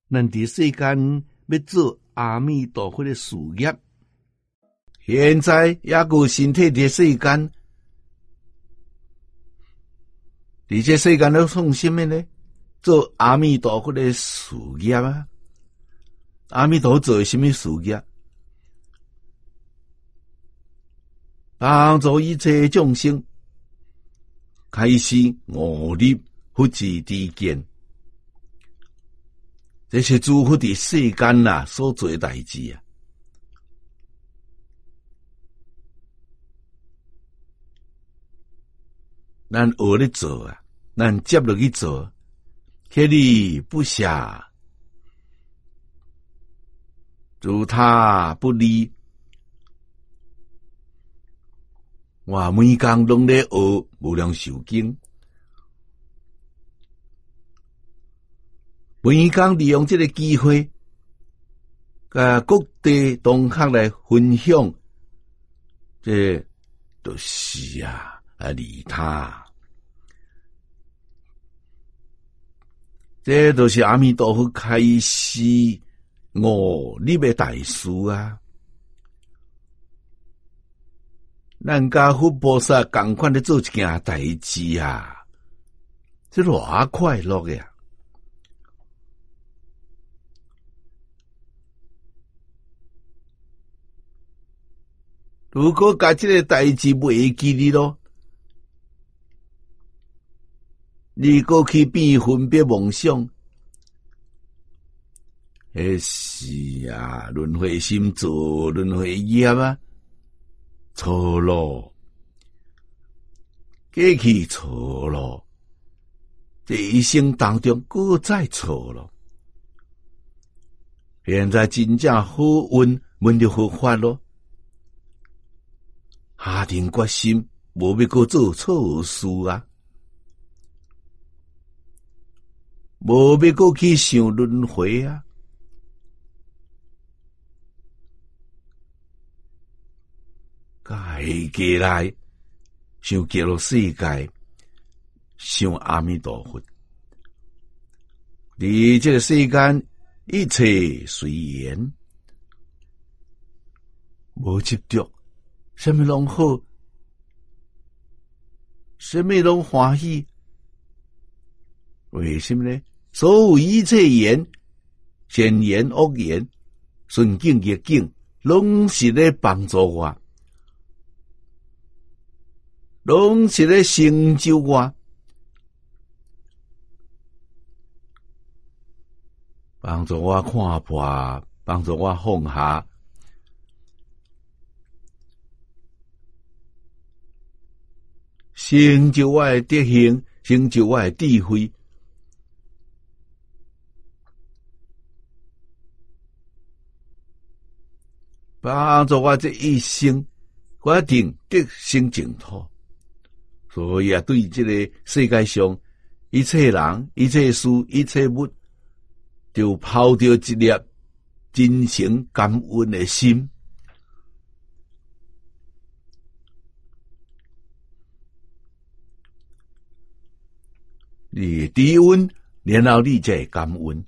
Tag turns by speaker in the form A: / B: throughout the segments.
A: 咱伫世间要做阿弥陀佛的事业，
B: 现在也有身体伫世间，伫这世间都创什么呢？做阿弥陀佛的事业啊！阿弥陀佛做什么事业？帮助一切众生开始悟入佛智之见。这是诸佛伫世间啊所做的代志啊。咱学咧做啊，咱接落去做，竭力不暇，自他不离。我每工拢咧学无量寿经，每工利用这个机会，甲各地同学来分享，这都是利他。这都是阿弥陀佛开示悟入的大事啊！咱甲佛菩萨同款咧做一件代志啊，这偌快乐个呀！如果甲这个代志袂记哩咯，你过去变分别妄想，迄是轮回心做轮回业啊，错咯，过去错咯，这一生当中搁再错咯。现在真正好运闻着佛法咯，下定决心，无要搁做错事啊！无要过去想轮回啊！该过来想极乐世界，想阿弥陀佛。伫这个世间，一切随缘，无执着，什么拢好，什么拢欢喜。为什么呢？所有一切言，善言恶言，顺境逆境，拢是咧帮助我，拢是咧成就我，帮助我看破，帮助我放下，成就我的德行，成就我的智慧。帮助我这一生，我一定得生净土。所以对这个世界上一切人、一切事、一切物，就抛掉一粒真诚感恩的心。你知恩，然后你才会感恩。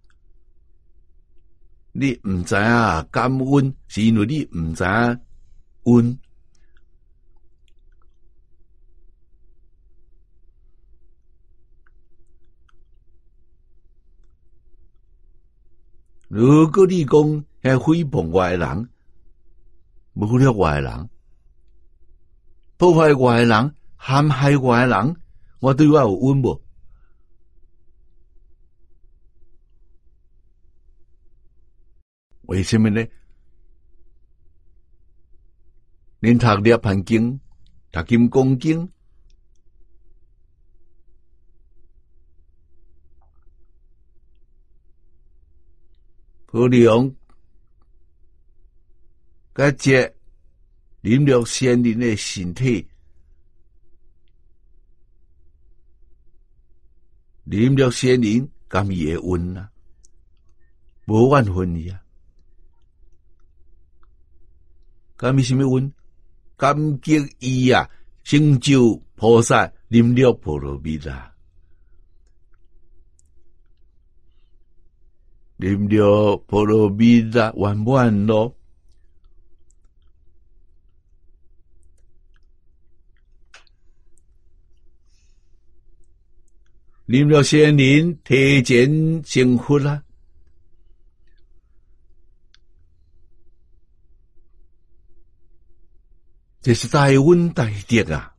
B: 你唔知感恩，是因为你唔知恩。如果你讲遐诽谤我的人，侮辱我的人，破坏我的人，陷害我的人，我对我有恩无？为什么呢？恁读涅槃经、读金刚经，好量甲这临略先人的身体，临略先人甘伊的恩啊，无怨恨伊啊。甘伊什么恩？感激伊啊，成就菩萨临略波罗蜜啊。 啉了菠萝蜜啦，圆满咯。啉了仙人提前成佛啦。这是大恩大德啊！